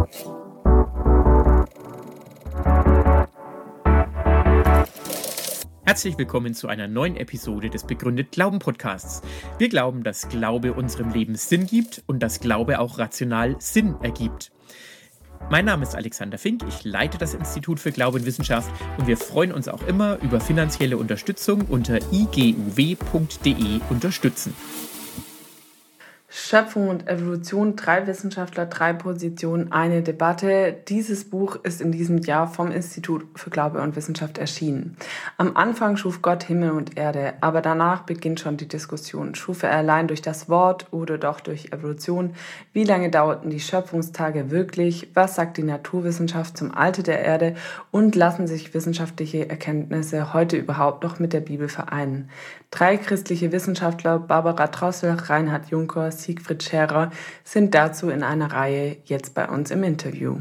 Herzlich willkommen zu einer neuen Episode des Begründet Glauben Podcasts. Wir glauben, dass Glaube unserem Leben Sinn gibt und dass Glaube auch rational Sinn ergibt. Mein Name ist Alexander Fink, ich leite das Institut für Glaube und Wissenschaft und wir freuen uns auch immer über finanzielle Unterstützung unter iguw.de unterstützen. Schöpfung und Evolution, 3 Wissenschaftler, 3 Positionen, eine Debatte. Dieses Buch ist in diesem Jahr vom Institut für Glaube und Wissenschaft erschienen. Am Anfang schuf Gott Himmel und Erde, aber danach beginnt schon die Diskussion. Schuf er allein durch das Wort oder doch durch Evolution? Wie lange dauerten die Schöpfungstage wirklich? Was sagt die Naturwissenschaft zum Alter der Erde? Und lassen sich wissenschaftliche Erkenntnisse heute überhaupt noch mit der Bibel vereinen? 3 christliche Wissenschaftler, Barbara Drossel, Reinhard Juncker, Siegfried Scherer, sind dazu in einer Reihe jetzt bei uns im Interview.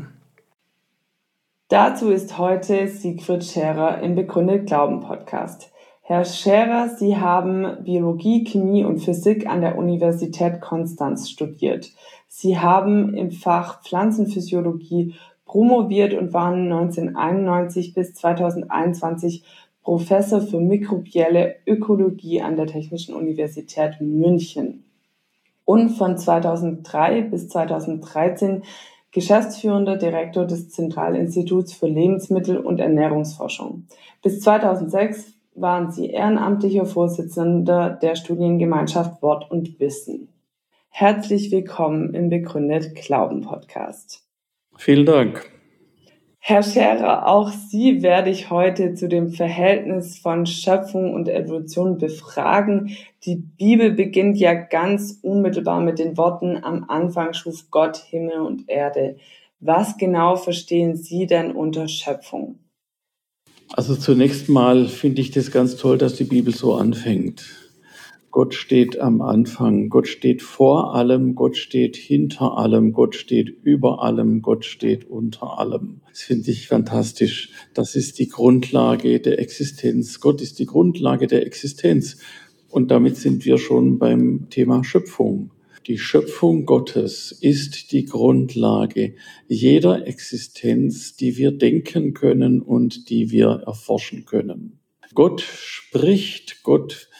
Dazu ist heute Siegfried Scherer im Begründet Glauben Podcast. Herr Scherer, Sie haben Biologie, Chemie und Physik an der Universität Konstanz studiert. Sie haben im Fach Pflanzenphysiologie promoviert und waren 1991 bis 2021 Professor für mikrobielle Ökologie an der Technischen Universität München und von 2003 bis 2013 geschäftsführender Direktor des Zentralinstituts für Lebensmittel- und Ernährungsforschung. Bis 2006 waren Sie ehrenamtlicher Vorsitzender der Studiengemeinschaft Wort und Wissen. Herzlich willkommen im Begründet Glauben Podcast. Vielen Dank. Herr Scherer, auch Sie werde ich heute zu dem Verhältnis von Schöpfung und Evolution befragen. Die Bibel beginnt ja ganz unmittelbar mit den Worten: Am Anfang schuf Gott Himmel und Erde. Was genau verstehen Sie denn unter Schöpfung? Also zunächst mal finde ich das ganz toll, dass die Bibel so anfängt. Gott steht am Anfang, Gott steht vor allem, Gott steht hinter allem, Gott steht über allem, Gott steht unter allem. Das finde ich fantastisch. Das ist die Grundlage der Existenz. Gott ist die Grundlage der Existenz. Und damit sind wir schon beim Thema Schöpfung. Die Schöpfung Gottes ist die Grundlage jeder Existenz, die wir denken können und die wir erforschen können. Gott spricht, Gott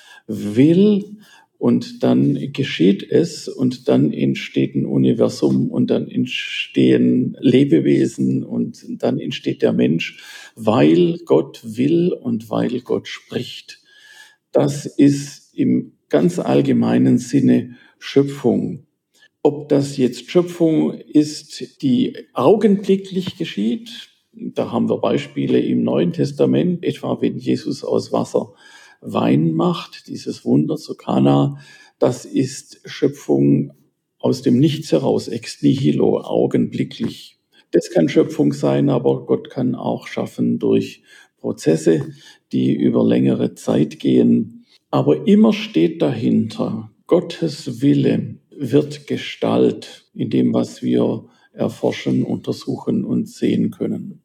will und dann geschieht es und dann entsteht ein Universum und dann entstehen Lebewesen und dann entsteht der Mensch, weil Gott will und weil Gott spricht. Das ist im ganz allgemeinen Sinne Schöpfung. Ob das jetzt Schöpfung ist, die augenblicklich geschieht, da haben wir Beispiele im Neuen Testament, etwa wenn Jesus aus Wasser Wein macht, dieses Wunder zu Kana, das ist Schöpfung aus dem Nichts heraus, ex nihilo, augenblicklich. Das kann Schöpfung sein, aber Gott kann auch schaffen durch Prozesse, die über längere Zeit gehen. Aber immer steht dahinter, Gottes Wille wird Gestalt in dem, was wir erforschen, untersuchen und sehen können.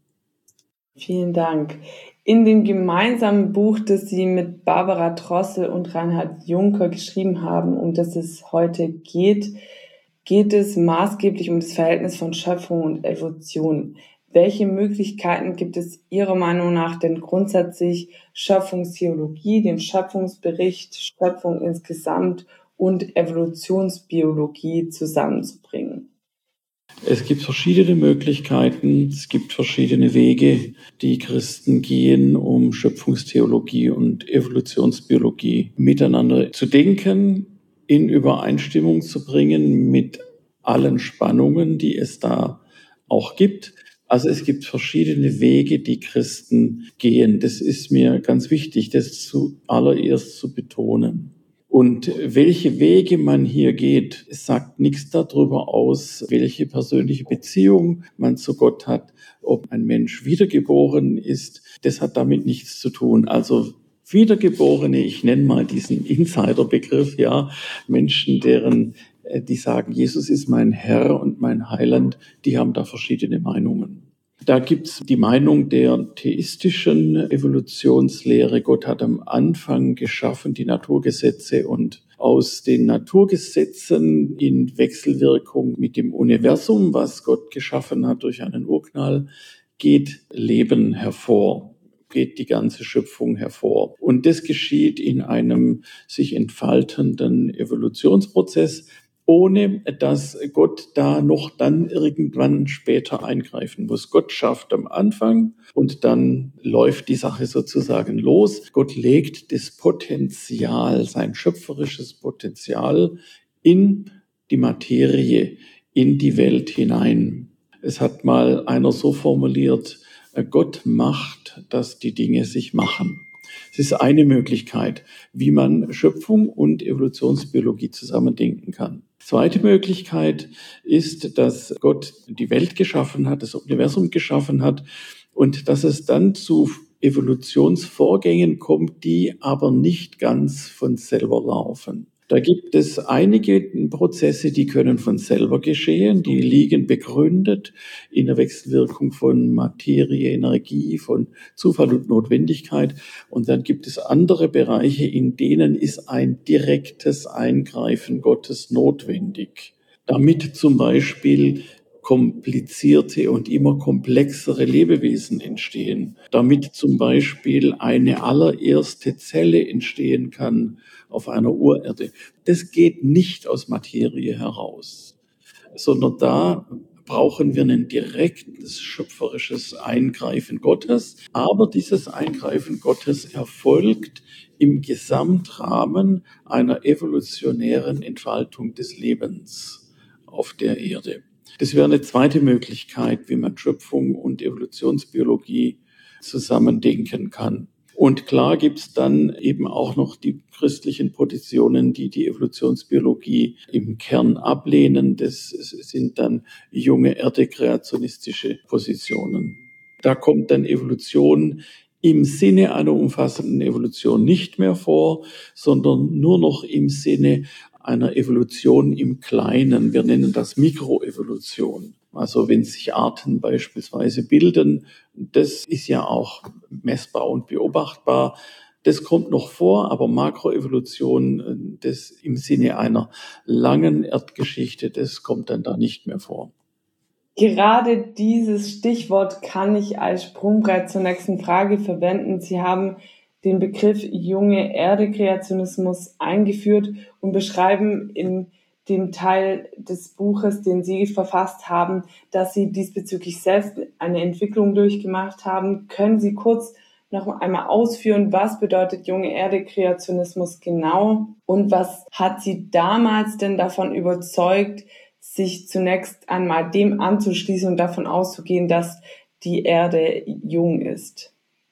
Vielen Dank. In dem gemeinsamen Buch, das Sie mit Barbara Drossel und Reinhard Juncker geschrieben haben, um das es heute geht es maßgeblich um das Verhältnis von Schöpfung und Evolution. Welche Möglichkeiten gibt es Ihrer Meinung nach denn grundsätzlich, Schöpfungstheologie, den Schöpfungsbericht, Schöpfung insgesamt und Evolutionsbiologie zusammenzubringen? Es gibt verschiedene Möglichkeiten, es gibt verschiedene Wege, die Christen gehen, um Schöpfungstheologie und Evolutionsbiologie miteinander zu denken, in Übereinstimmung zu bringen mit allen Spannungen, die es da auch gibt. Also es gibt verschiedene Wege, die Christen gehen. Das ist mir ganz wichtig, das zuallererst zu betonen. Und welche Wege man hier geht, sagt nichts darüber aus, welche persönliche Beziehung man zu Gott hat, ob ein Mensch wiedergeboren ist. Das hat damit nichts zu tun. Also Wiedergeborene, ich nenne mal diesen Insiderbegriff, ja, Menschen, die sagen, Jesus ist mein Herr und mein Heiland, die haben da verschiedene Meinungen. Da gibt's die Meinung der theistischen Evolutionslehre. Gott hat am Anfang geschaffen die Naturgesetze und aus den Naturgesetzen in Wechselwirkung mit dem Universum, was Gott geschaffen hat durch einen Urknall, geht Leben hervor, geht die ganze Schöpfung hervor. Und das geschieht in einem sich entfaltenden Evolutionsprozess, ohne dass Gott da noch dann irgendwann später eingreifen muss. Gott schafft am Anfang und dann läuft die Sache sozusagen los. Gott legt das Potenzial, sein schöpferisches Potenzial in die Materie, in die Welt hinein. Es hat mal einer so formuliert, Gott macht, dass die Dinge sich machen. Es ist eine Möglichkeit, wie man Schöpfung und Evolutionsbiologie zusammendenken kann. Zweite Möglichkeit ist, dass Gott die Welt geschaffen hat, das Universum geschaffen hat und dass es dann zu Evolutionsvorgängen kommt, die aber nicht ganz von selber laufen. Da gibt es einige Prozesse, die können von selber geschehen, die liegen begründet in der Wechselwirkung von Materie, Energie, von Zufall und Notwendigkeit. Und dann gibt es andere Bereiche, in denen ist ein direktes Eingreifen Gottes notwendig, damit zum Beispiel komplizierte und immer komplexere Lebewesen entstehen, damit zum Beispiel eine allererste Zelle entstehen kann auf einer Urerde. Das geht nicht aus Materie heraus, sondern da brauchen wir ein direktes schöpferisches Eingreifen Gottes. Aber dieses Eingreifen Gottes erfolgt im Gesamtrahmen einer evolutionären Entfaltung des Lebens auf der Erde. Das wäre eine zweite Möglichkeit, wie man Schöpfung und Evolutionsbiologie zusammendenken kann. Und klar gibt's dann eben auch noch die christlichen Positionen, die die Evolutionsbiologie im Kern ablehnen. Das sind dann junge erde-kreationistische Positionen. Da kommt dann Evolution im Sinne einer umfassenden Evolution nicht mehr vor, sondern nur noch im Sinne einer Evolution im Kleinen. Wir nennen das Mikroevolution. Also wenn sich Arten beispielsweise bilden, das ist ja auch messbar und beobachtbar. Das kommt noch vor, aber Makroevolution, das im Sinne einer langen Erdgeschichte, das kommt dann da nicht mehr vor. Gerade dieses Stichwort kann ich als Sprungbrett zur nächsten Frage verwenden. Sie haben den Begriff junge Erde-Kreationismus eingeführt und beschreiben in dem Teil des Buches, den Sie verfasst haben, dass Sie diesbezüglich selbst eine Entwicklung durchgemacht haben. Können Sie kurz noch einmal ausführen, was bedeutet junge Erde-Kreationismus genau und was hat Sie damals denn davon überzeugt, sich zunächst einmal dem anzuschließen und davon auszugehen, dass die Erde jung ist?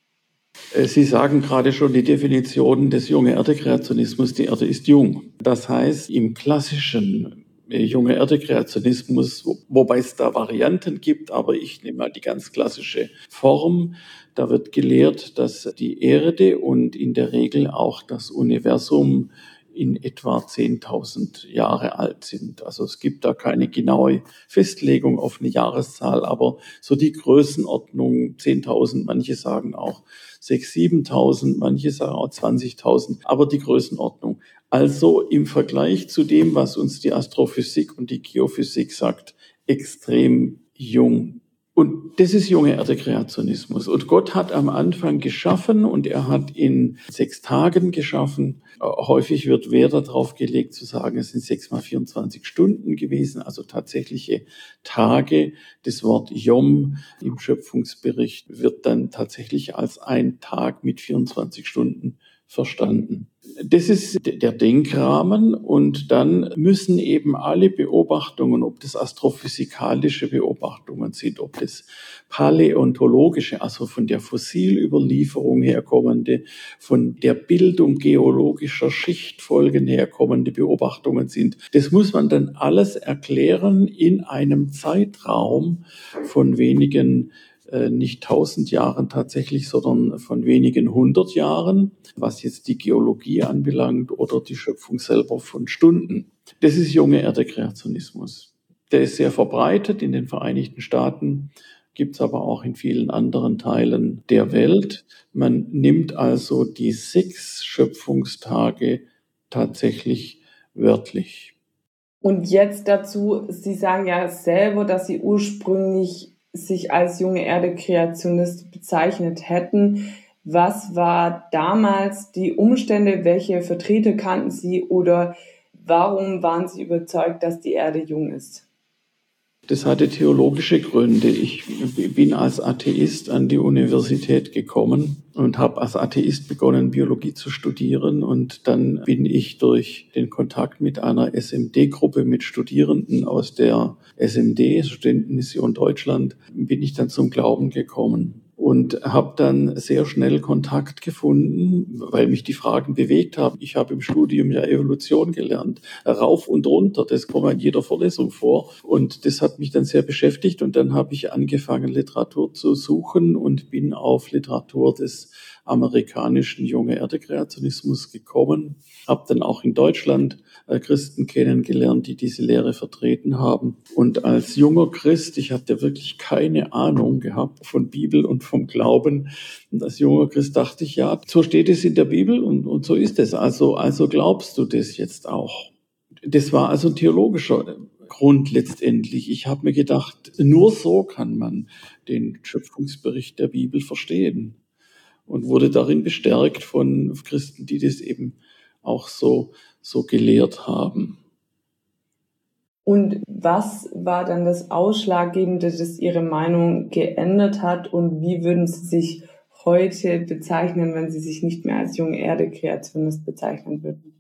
Sie sagen gerade schon die Definition des junge Erde-Kreationismus, die Erde ist jung. Das heißt, im klassischen junge Erde-Kreationismus, wobei es da Varianten gibt, aber ich nehme mal die ganz klassische Form, da wird gelehrt, dass die Erde und in der Regel auch das Universum in etwa 10.000 Jahre alt sind. Also es gibt da keine genaue Festlegung auf eine Jahreszahl, aber so die Größenordnung 10.000, manche sagen auch 6.000, 7.000, manche sagen auch 20.000, aber die Größenordnung. Also im Vergleich zu dem, was uns die Astrophysik und die Geophysik sagt, extrem jung. Und das ist junge Erde-Kreationismus. Und Gott hat am Anfang geschaffen und er hat in 6 Tagen geschaffen. Häufig wird Wert darauf gelegt zu sagen, es sind 6 mal 24 Stunden gewesen, also tatsächliche Tage. Das Wort Yom im Schöpfungsbericht wird dann tatsächlich als ein Tag mit 24 Stunden verstanden. Das ist der Denkrahmen und dann müssen eben alle Beobachtungen, ob das astrophysikalische Beobachtungen sind, ob das paläontologische, also von der Fossilüberlieferung herkommende, von der Bildung geologischer Schichtfolgen herkommende Beobachtungen sind. Das muss man dann alles erklären in einem Zeitraum von wenigen nicht 1000 Jahren tatsächlich, sondern von wenigen 100 Jahren, was jetzt die Geologie anbelangt oder die Schöpfung selber von Stunden. Das ist junge Erde-Kreationismus. Der ist sehr verbreitet in den Vereinigten Staaten, gibt es aber auch in vielen anderen Teilen der Welt. Man nimmt also die 6 Schöpfungstage tatsächlich wörtlich. Und jetzt dazu, Sie sagen ja selber, dass Sie ursprünglich sich als junge Erde-Kreationist bezeichnet hätten. Was war damals die Umstände? Welche Vertreter kannten Sie oder warum waren Sie überzeugt, dass die Erde jung ist? Das hatte theologische Gründe. Ich bin als Atheist an die Universität gekommen und habe als Atheist begonnen, Biologie zu studieren. Und dann bin ich durch den Kontakt mit einer SMD-Gruppe mit Studierenden aus der SMD, Studentenmission Deutschland, bin ich dann zum Glauben gekommen. Und habe dann sehr schnell Kontakt gefunden, weil mich die Fragen bewegt haben. Ich habe im Studium ja Evolution gelernt, rauf und runter, das kommt in jeder Vorlesung vor. Und das hat mich dann sehr beschäftigt. Und dann habe ich angefangen, Literatur zu suchen und bin auf Literatur des amerikanischen Junge-Erde-Kreationismus gekommen. Habe dann auch in Deutschland Christen kennengelernt, die diese Lehre vertreten haben. Und als junger Christ, ich hatte wirklich keine Ahnung gehabt von Bibel und vom Glauben. Und als junger Christ dachte ich, ja, so steht es in der Bibel und so ist es. Also glaubst du das jetzt auch? Das war also ein theologischer Grund letztendlich. Ich habe mir gedacht, nur so kann man den Schöpfungsbericht der Bibel verstehen. Und wurde darin bestärkt von Christen, die das eben auch so gelehrt haben. Und was war dann das Ausschlaggebende, das Ihre Meinung geändert hat? Und wie würden Sie sich heute bezeichnen, wenn Sie sich nicht mehr als junge Erde-Kreationist bezeichnen würden?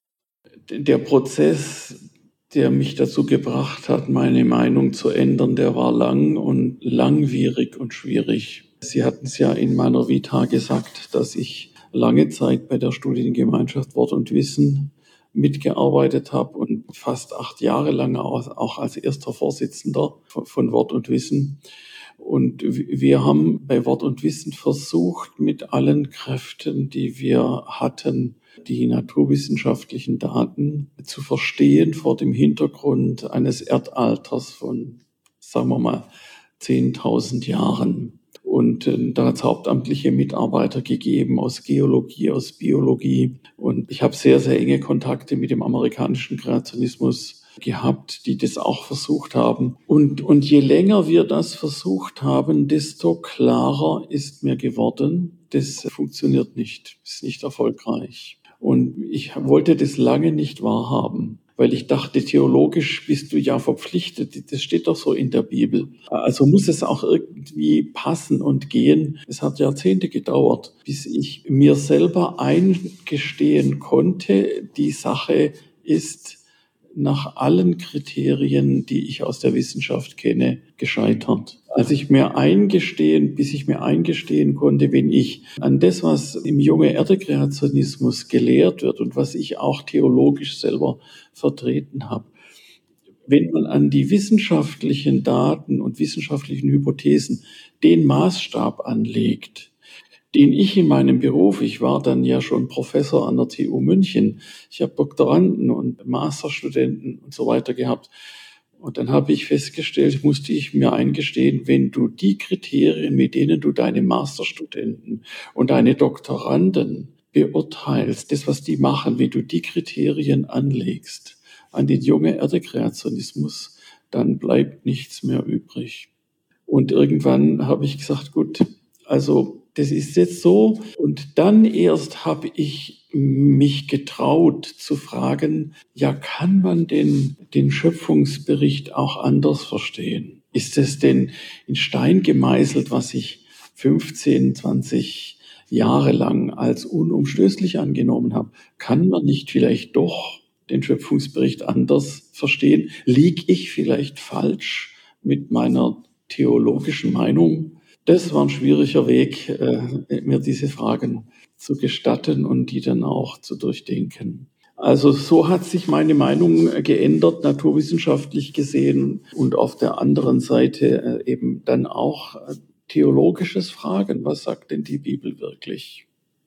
Der Prozess, der mich dazu gebracht hat, meine Meinung zu ändern, der war lang und langwierig und schwierig. Sie hatten es ja in meiner Vita gesagt, dass ich lange Zeit bei der Studiengemeinschaft Wort und Wissen mitgearbeitet habe und fast 8 Jahre lang auch als erster Vorsitzender von Wort und Wissen. Und wir haben bei Wort und Wissen versucht, mit allen Kräften, die wir hatten, die naturwissenschaftlichen Daten zu verstehen vor dem Hintergrund eines Erdalters von, sagen wir mal, 10.000 Jahren. Und da hat es hauptamtliche Mitarbeiter gegeben aus Geologie, aus Biologie. Und ich habe sehr, sehr enge Kontakte mit dem amerikanischen Kreationismus gehabt, die das auch versucht haben. Und je länger wir das versucht haben, desto klarer ist mir geworden, das funktioniert nicht, ist nicht erfolgreich. Und ich wollte das lange nicht wahrhaben, weil ich dachte, theologisch bist du ja verpflichtet. Das steht doch so in der Bibel. Also muss es auch irgendwie passen und gehen. Es hat Jahrzehnte gedauert, bis ich mir selber eingestehen konnte, die Sache ist nach allen Kriterien, die ich aus der Wissenschaft kenne, gescheitert. Bis ich mir eingestehen konnte, wenn ich an das, was im Junge-Erde-Kreationismus gelehrt wird und was ich auch theologisch selber vertreten habe, wenn man an die wissenschaftlichen Daten und wissenschaftlichen Hypothesen den Maßstab anlegt, den ich in meinem Beruf, ich war dann ja schon Professor an der TU München, ich habe Doktoranden und Masterstudenten und so weiter gehabt. Und dann habe ich festgestellt, musste ich mir eingestehen, wenn du die Kriterien, mit denen du deine Masterstudenten und deine Doktoranden beurteilst, das, was die machen, wenn du die Kriterien anlegst an den Junge-Erde-Kreationismus, dann bleibt nichts mehr übrig. Und irgendwann habe ich gesagt, gut, also das ist jetzt so. Und dann erst habe ich mich getraut zu fragen, ja, kann man denn den Schöpfungsbericht auch anders verstehen? Ist es denn in Stein gemeißelt, was ich 15, 20 Jahre lang als unumstößlich angenommen habe? Kann man nicht vielleicht doch den Schöpfungsbericht anders verstehen? Lieg ich vielleicht falsch mit meiner theologischen Meinung? Das war ein schwieriger Weg, mir diese Fragen zu gestatten und die dann auch zu durchdenken. Also so hat sich meine Meinung geändert, naturwissenschaftlich gesehen, und auf der anderen Seite eben dann auch theologisches Fragen. Was sagt denn die Bibel wirklich?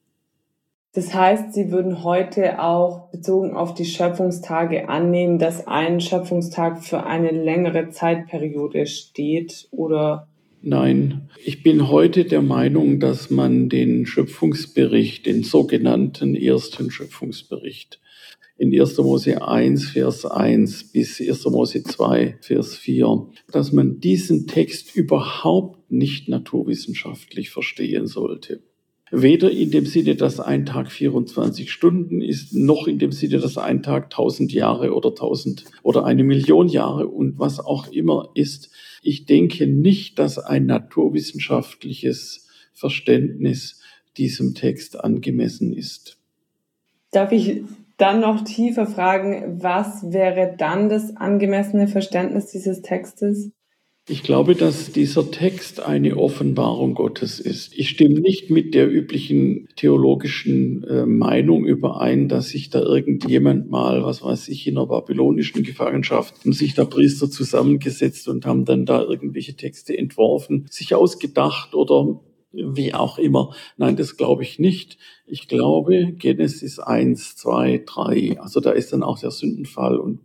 Das heißt, Sie würden heute auch bezogen auf die Schöpfungstage annehmen, dass ein Schöpfungstag für eine längere Zeitperiode steht, oder? Nein, ich bin heute der Meinung, dass man den Schöpfungsbericht, den sogenannten ersten Schöpfungsbericht, in 1. Mose 1, Vers 1 bis 1. Mose 2, Vers 4, dass man diesen Text überhaupt nicht naturwissenschaftlich verstehen sollte. Weder in dem Sinne, dass ein Tag 24 Stunden ist, noch in dem Sinne, dass ein Tag 1000 Jahre oder 1000 oder 1.000.000 Jahre und was auch immer ist. Ich denke nicht, dass ein naturwissenschaftliches Verständnis diesem Text angemessen ist. Darf ich dann noch tiefer fragen, was wäre dann das angemessene Verständnis dieses Textes? Ich glaube, dass dieser Text eine Offenbarung Gottes ist. Ich stimme nicht mit der üblichen theologischen Meinung überein, dass sich da irgendjemand mal, was weiß ich, in einer babylonischen Gefangenschaft, haben sich da Priester zusammengesetzt und haben dann da irgendwelche Texte entworfen, sich ausgedacht oder wie auch immer. Nein, das glaube ich nicht. Ich glaube, Genesis 1, 2, 3, also da ist dann auch der Sündenfall und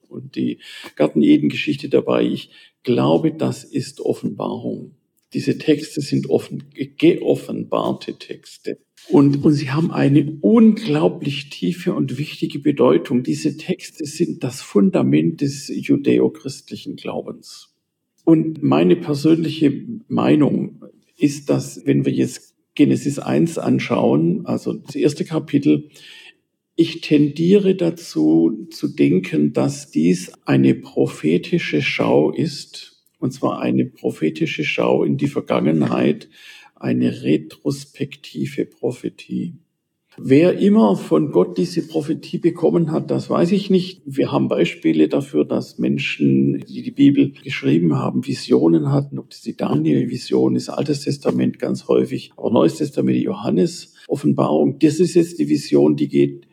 die Garten-Eden-Geschichte dabei. Ich glaube, das ist Offenbarung. Diese Texte sind geoffenbarte Texte. Und sie haben eine unglaublich tiefe und wichtige Bedeutung. Diese Texte sind das Fundament des judäo-christlichen Glaubens. Und meine persönliche Meinung ist, dass, wenn wir jetzt Genesis 1 anschauen, also das erste Kapitel, ich tendiere dazu zu denken, dass dies eine prophetische Schau ist, und zwar eine prophetische Schau in die Vergangenheit, eine retrospektive Prophetie. Wer immer von Gott diese Prophetie bekommen hat, das weiß ich nicht. Wir haben Beispiele dafür, dass Menschen, die die Bibel geschrieben haben, Visionen hatten, ob das die Daniel-Vision ist, Altes Testament ganz häufig, aber Neues Testament, die Johannes-Offenbarung. Das ist jetzt die Vision, die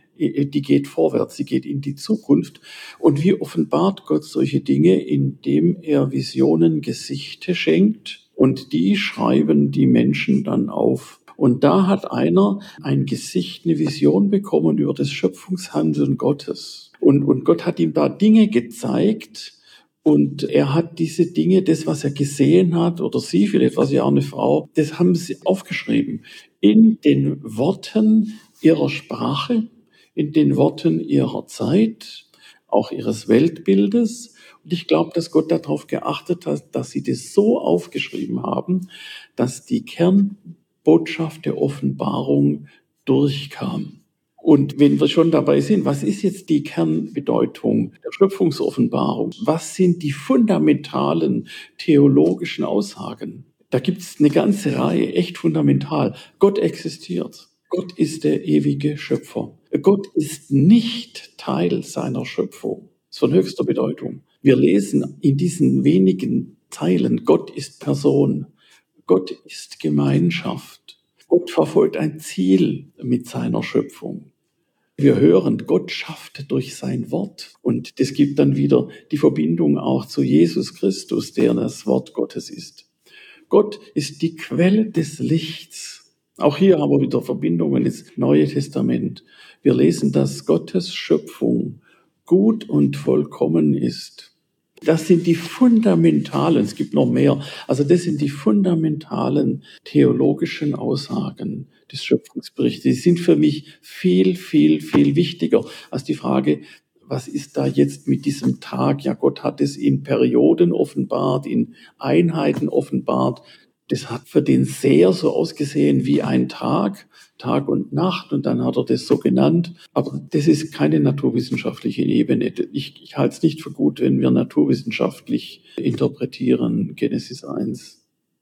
geht vorwärts, die geht in die Zukunft. Und wie offenbart Gott solche Dinge? Indem er Visionen Gesichter schenkt und die schreiben die Menschen dann auf. Und da hat einer ein Gesicht, eine Vision bekommen über das Schöpfungshandeln Gottes. Und Gott hat ihm da Dinge gezeigt und er hat diese Dinge, das, was er gesehen hat, oder sie, vielleicht war sie auch eine Frau, das haben sie aufgeschrieben in den Worten ihrer Sprache, in den Worten ihrer Zeit, auch ihres Weltbildes. Und ich glaube, dass Gott darauf geachtet hat, dass sie das so aufgeschrieben haben, dass die Kernbotschaft der Offenbarung durchkam. Und wenn wir schon dabei sind, was ist jetzt die Kernbedeutung der Schöpfungsoffenbarung? Was sind die fundamentalen theologischen Aussagen? Da gibt es eine ganze Reihe, echt fundamental. Gott existiert. Gott ist der ewige Schöpfer. Gott ist nicht Teil seiner Schöpfung. Das ist von höchster Bedeutung. Wir lesen in diesen wenigen Zeilen, Gott ist Person. Gott ist Gemeinschaft. Gott verfolgt ein Ziel mit seiner Schöpfung. Wir hören, Gott schafft durch sein Wort. Und das gibt dann wieder die Verbindung auch zu Jesus Christus, der das Wort Gottes ist. Gott ist die Quelle des Lichts. Auch hier haben wir wieder Verbindungen ins Neue Testament. Wir lesen, dass Gottes Schöpfung gut und vollkommen ist. Das sind die fundamentalen, es gibt noch mehr, also das sind die fundamentalen theologischen Aussagen des Schöpfungsberichts. Die sind für mich viel, viel, viel wichtiger als die Frage, was ist da jetzt mit diesem Tag? Ja, Gott hat es in Perioden offenbart, in Einheiten offenbart. Das hat für den Seher so ausgesehen wie ein Tag, Tag und Nacht, und dann hat er das so genannt. Aber das ist keine naturwissenschaftliche Ebene. Ich halte es nicht für gut, wenn wir naturwissenschaftlich interpretieren, Genesis 1.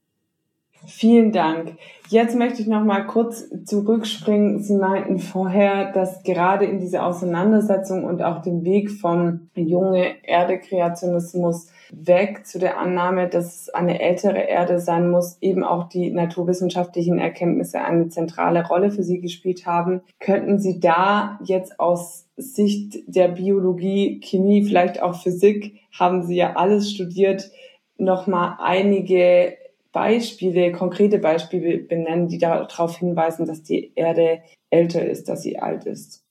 Vielen Dank. Jetzt möchte ich noch mal kurz zurückspringen. Sie meinten vorher, dass gerade in dieser Auseinandersetzung und auch dem Weg vom Junge-Erde-Kreationismus weg zu der Annahme, dass es eine ältere Erde sein muss, eben auch die naturwissenschaftlichen Erkenntnisse eine zentrale Rolle für Sie gespielt haben. Könnten Sie da jetzt aus Sicht der Biologie, Chemie, vielleicht auch Physik, haben Sie ja alles studiert, noch mal einige konkrete Beispiele benennen, die darauf hinweisen, dass die Erde älter ist, dass sie alt ist?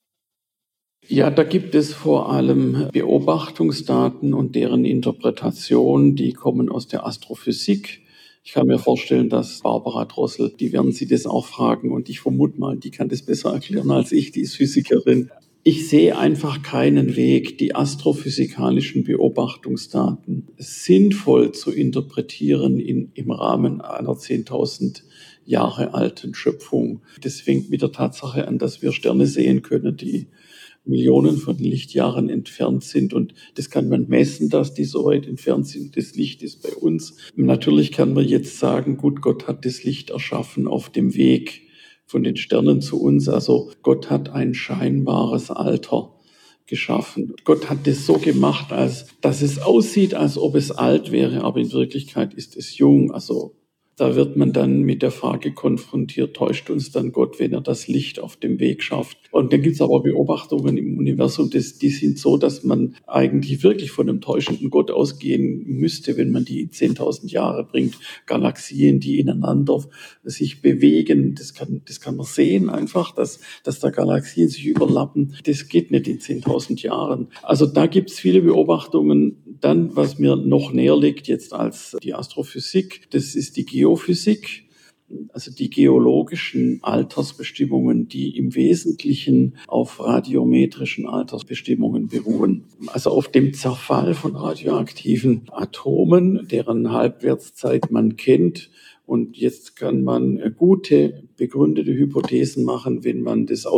Ja, da gibt es vor allem Beobachtungsdaten und deren Interpretation, die kommen aus der Astrophysik. Ich kann mir vorstellen, dass Barbara Drossel, die werden Sie das auch fragen und ich vermute mal, die kann das besser erklären als ich, die ist Physikerin. Ich sehe einfach keinen Weg, die astrophysikalischen Beobachtungsdaten sinnvoll zu interpretieren im Rahmen einer 10.000 Jahre alten Schöpfung. Das fängt mit der Tatsache an, dass wir Sterne sehen können, die Millionen von Lichtjahren entfernt sind. Und das kann man messen, dass die so weit entfernt sind. Das Licht ist bei uns. Natürlich kann man jetzt sagen, gut, Gott hat das Licht erschaffen auf dem Weg von den Sternen zu uns. Also Gott hat ein scheinbares Alter geschaffen. Gott hat das so gemacht, dass es aussieht, als ob es alt wäre, aber in Wirklichkeit ist es jung. Also da wird man dann mit der Frage konfrontiert, täuscht uns dann Gott, wenn er das Licht auf dem Weg schafft? Und dann gibt es aber Beobachtungen im Universum, die sind so, dass man eigentlich wirklich von einem täuschenden Gott ausgehen müsste, wenn man die 10.000 Jahre bringt. Galaxien, die ineinander sich bewegen, das kann man sehen einfach, dass da Galaxien sich überlappen. Das geht nicht in 10.000 Jahren. Also da gibt es viele Beobachtungen. Dann, was mir noch näher liegt jetzt als die Astrophysik, das ist die Geophysik, also die geologischen Altersbestimmungen, die im Wesentlichen auf radiometrischen Altersbestimmungen beruhen. Also auf dem Zerfall von radioaktiven Atomen, deren Halbwertszeit man kennt. Und jetzt kann man gute, begründete Hypothesen machen, wenn man das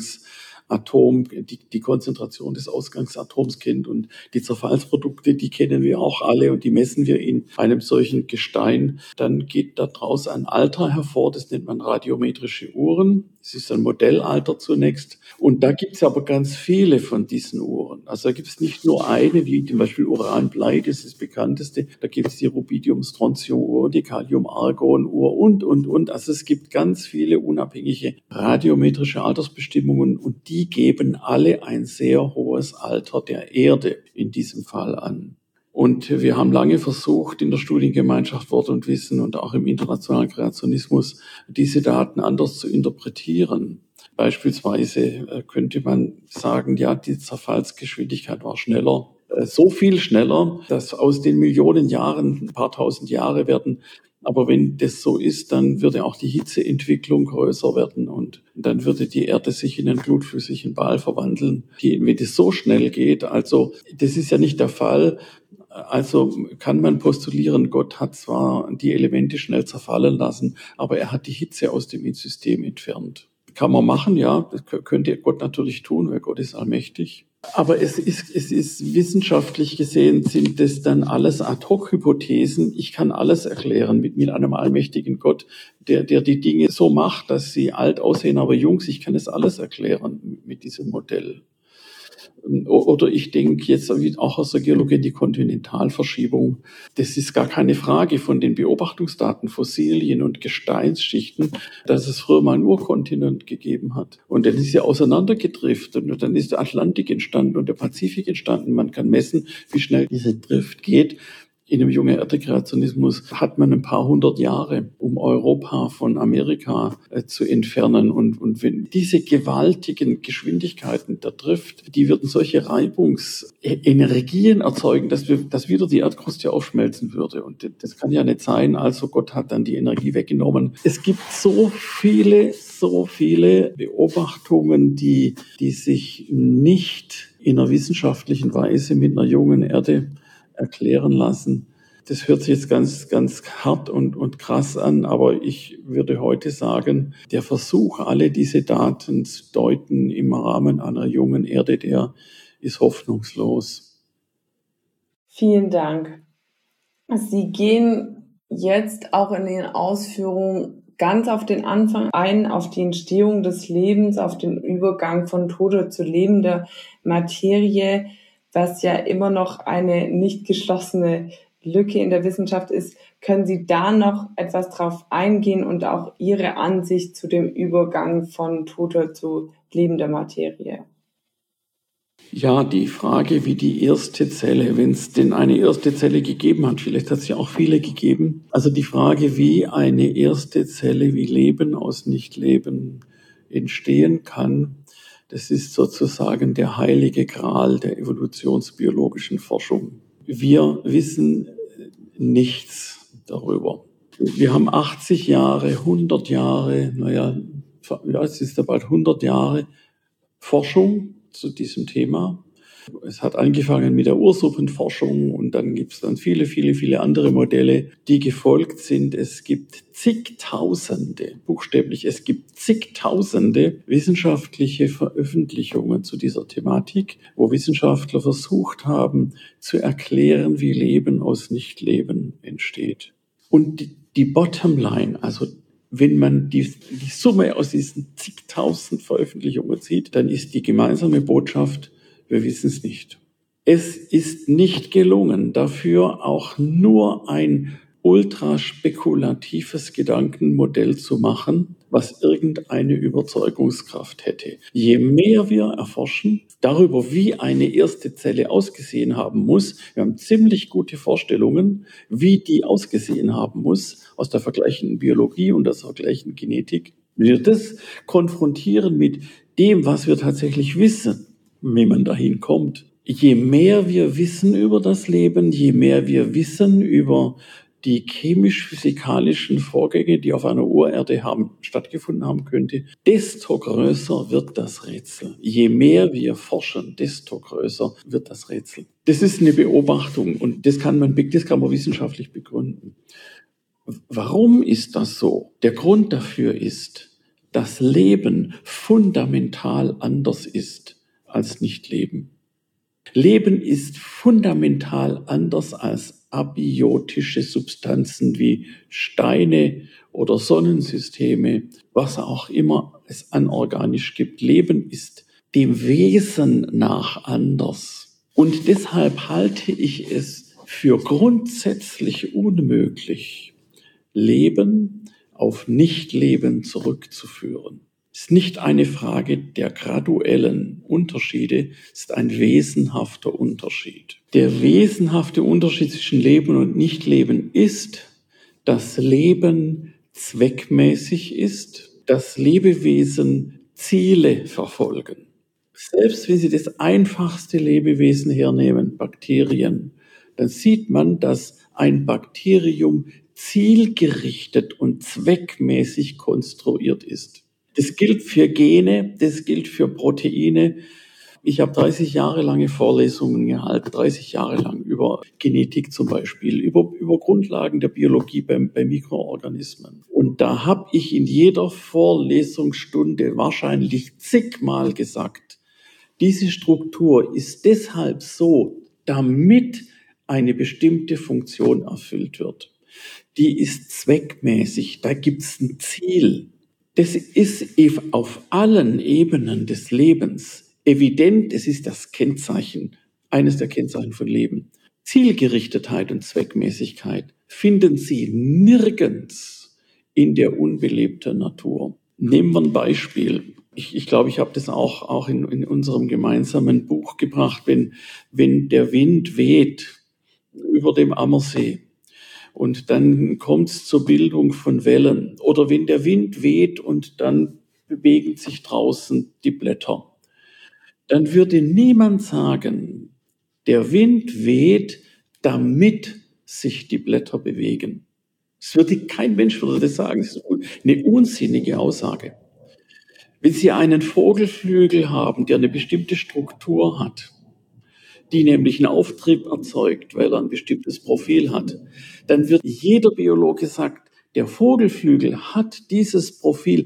Atom, die Konzentration des Ausgangsatoms kennt und die Zerfallsprodukte, die kennen wir auch alle und die messen wir in einem solchen Gestein. Dann geht daraus ein Alter hervor, das nennt man radiometrische Uhren. Es ist ein Modellalter zunächst. Und da gibt es aber ganz viele von diesen Uhren. Also da gibt es nicht nur eine, wie zum Beispiel Uran-Blei, das ist das bekannteste. Da gibt es die Rubidium-Strontium-Uhr, die Kalium-Argon-Uhr und. Also es gibt ganz viele unabhängige radiometrische Altersbestimmungen und die geben alle ein sehr hohes Alter der Erde in diesem Fall an. Und wir haben lange versucht, in der Studiengemeinschaft Wort und Wissen und auch im internationalen Kreationismus diese Daten anders zu interpretieren. Beispielsweise könnte man sagen, ja, die Zerfallsgeschwindigkeit war schneller, so viel schneller, dass aus den Millionen Jahren ein paar tausend Jahre werden. Aber wenn das so ist, dann würde auch die Hitzeentwicklung größer werden und dann würde die Erde sich in einen glutflüssigen Ball verwandeln. Wenn das so schnell geht, also das ist ja nicht der Fall. Also kann man postulieren, Gott hat zwar die Elemente schnell zerfallen lassen, aber er hat die Hitze aus dem System entfernt. Kann man machen, ja, das könnte Gott natürlich tun, weil Gott ist allmächtig. Aber es ist wissenschaftlich gesehen, sind das dann alles Ad-hoc-Hypothesen. Ich kann alles erklären mit einem allmächtigen Gott, der die Dinge so macht, dass sie alt aussehen, aber jung. Ich kann das alles erklären mit diesem Modell. Oder ich denke jetzt auch aus der Geologie die Kontinentalverschiebung. Das ist gar keine Frage von den Beobachtungsdaten, Fossilien und Gesteinsschichten, dass es früher mal einen Urkontinent gegeben hat. Und dann ist ja auseinandergedriftet und dann ist der Atlantik entstanden und der Pazifik entstanden. Man kann messen, wie schnell diese Drift geht. In einem jungen Erdekreationismus hat man ein paar hundert Jahre, um Europa von Amerika zu entfernen. Und wenn diese gewaltigen Geschwindigkeiten der Drift, die würden solche Reibungsenergien erzeugen, dass wieder die Erdkruste aufschmelzen würde. Und das kann ja nicht sein. Also Gott hat dann die Energie weggenommen. Es gibt so viele Beobachtungen, die sich nicht in einer wissenschaftlichen Weise mit einer jungen Erde erklären lassen. Das hört sich jetzt ganz, ganz hart und krass an, aber ich würde heute sagen, der Versuch, alle diese Daten zu deuten im Rahmen einer jungen Erde, der ist hoffnungslos. Vielen Dank. Sie gehen jetzt auch in Ihren Ausführungen ganz auf den Anfang ein, auf die Entstehung des Lebens, auf den Übergang von toter zu lebender Materie, was ja immer noch eine nicht geschlossene Lücke in der Wissenschaft ist. Können Sie da noch etwas drauf eingehen und auch Ihre Ansicht zu dem Übergang von toter zu lebender Materie? Ja, die Frage, wie die erste Zelle, wenn es denn eine erste Zelle gegeben hat, vielleicht hat es ja auch viele gegeben, also die Frage, wie eine erste Zelle, wie Leben aus Nichtleben entstehen kann, das ist sozusagen der heilige Gral der evolutionsbiologischen Forschung. Wir wissen nichts darüber. Wir haben 80 Jahre, 100 Jahre, es ist ja bald 100 Jahre Forschung zu diesem Thema. Es hat angefangen mit der Ursuppenforschung und dann gibt es dann viele andere Modelle, die gefolgt sind. Es gibt es gibt zigtausende wissenschaftliche Veröffentlichungen zu dieser Thematik, wo Wissenschaftler versucht haben zu erklären, wie Leben aus Nichtleben entsteht. Und die Bottomline, also wenn man die Summe aus diesen zigtausend Veröffentlichungen zieht, dann ist die gemeinsame Botschaft: Wir wissen es nicht. Es ist nicht gelungen, dafür auch nur ein ultraspekulatives Gedankenmodell zu machen, was irgendeine Überzeugungskraft hätte. Je mehr wir erforschen darüber, wie eine erste Zelle ausgesehen haben muss, wir haben ziemlich gute Vorstellungen, wie die ausgesehen haben muss, aus der vergleichenden Biologie und aus der vergleichenden Genetik. Wenn wir das konfrontieren mit dem, was wir tatsächlich wissen, wie man dahin kommt. Je mehr wir wissen über das Leben, je mehr wir wissen über die chemisch-physikalischen Vorgänge, die auf einer Urerde stattgefunden haben könnte, desto größer wird das Rätsel. Je mehr wir forschen, desto größer wird das Rätsel. Das ist eine Beobachtung und das kann man wissenschaftlich begründen. Warum ist das so? Der Grund dafür ist, dass Leben fundamental anders ist als Nichtleben. Leben ist fundamental anders als abiotische Substanzen wie Steine oder Sonnensysteme, was auch immer es anorganisch gibt. Leben ist dem Wesen nach anders. Und deshalb halte ich es für grundsätzlich unmöglich, Leben auf Nichtleben zurückzuführen. Es ist nicht eine Frage der graduellen Unterschiede, es ist ein wesenhafter Unterschied. Der wesenhafte Unterschied zwischen Leben und Nichtleben ist, dass Leben zweckmäßig ist, dass Lebewesen Ziele verfolgen. Selbst wenn Sie das einfachste Lebewesen hernehmen, Bakterien, dann sieht man, dass ein Bakterium zielgerichtet und zweckmäßig konstruiert ist. Das gilt für Gene, das gilt für Proteine. Ich habe 30 Jahre lange Vorlesungen gehalten, 30 Jahre lang über Genetik zum Beispiel, über Grundlagen der Biologie bei Mikroorganismen. Und da habe ich in jeder Vorlesungsstunde wahrscheinlich zigmal gesagt, diese Struktur ist deshalb so, damit eine bestimmte Funktion erfüllt wird. Die ist zweckmäßig, da gibt's ein Ziel. Das ist auf allen Ebenen des Lebens evident, es ist das Kennzeichen, eines der Kennzeichen von Leben. Zielgerichtetheit und Zweckmäßigkeit finden Sie nirgends in der unbelebten Natur. Nehmen wir ein Beispiel. Ich glaube, ich habe das auch in unserem gemeinsamen Buch gebracht, wenn der Wind weht über dem Ammersee. Und dann kommt es zur Bildung von Wellen. Oder wenn der Wind weht und dann bewegen sich draußen die Blätter. Dann würde niemand sagen, der Wind weht, damit sich die Blätter bewegen. Kein Mensch würde das sagen. Das ist eine unsinnige Aussage. Wenn Sie einen Vogelflügel haben, der eine bestimmte Struktur hat, die nämlich einen Auftrieb erzeugt, weil er ein bestimmtes Profil hat, dann wird jeder Biologe sagt, der Vogelflügel hat dieses Profil,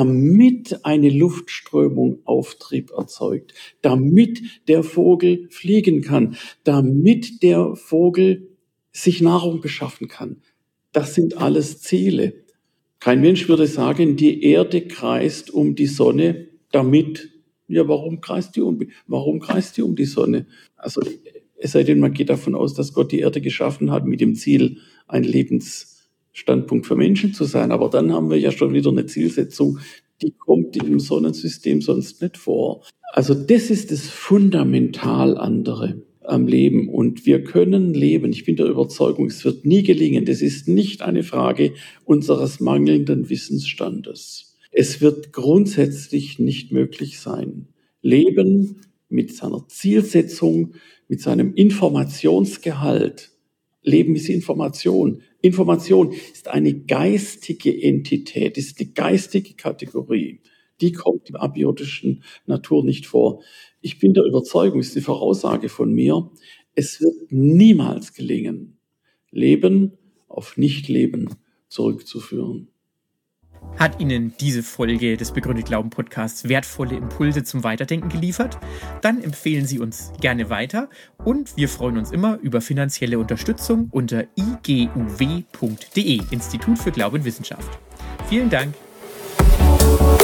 damit eine Luftströmung Auftrieb erzeugt, damit der Vogel fliegen kann, damit der Vogel sich Nahrung beschaffen kann. Das sind alles Ziele. Kein Mensch würde sagen, die Erde kreist um die Sonne, damit. Ja, warum kreist die um die Sonne? Also, es sei denn, man geht davon aus, dass Gott die Erde geschaffen hat mit dem Ziel, ein Lebensstandpunkt für Menschen zu sein. Aber dann haben wir ja schon wieder eine Zielsetzung, die kommt im Sonnensystem sonst nicht vor. Also, das ist das fundamental andere am Leben. Und wir können leben. Ich bin der Überzeugung, es wird nie gelingen. Das ist nicht eine Frage unseres mangelnden Wissensstandes. Es wird grundsätzlich nicht möglich sein, Leben mit seiner Zielsetzung, mit seinem Informationsgehalt Leben ist Information. Information ist eine geistige Entität, ist eine geistige Kategorie. Die kommt in der abiotischen Natur nicht vor. Ich bin der Überzeugung, ist eine Voraussage von mir, es wird niemals gelingen, Leben auf Nicht-Leben zurückzuführen. Hat Ihnen diese Folge des Begründet Glauben Podcasts wertvolle Impulse zum Weiterdenken geliefert? Dann empfehlen Sie uns gerne weiter und wir freuen uns immer über finanzielle Unterstützung unter iguw.de, Institut für Glaube und Wissenschaft. Vielen Dank.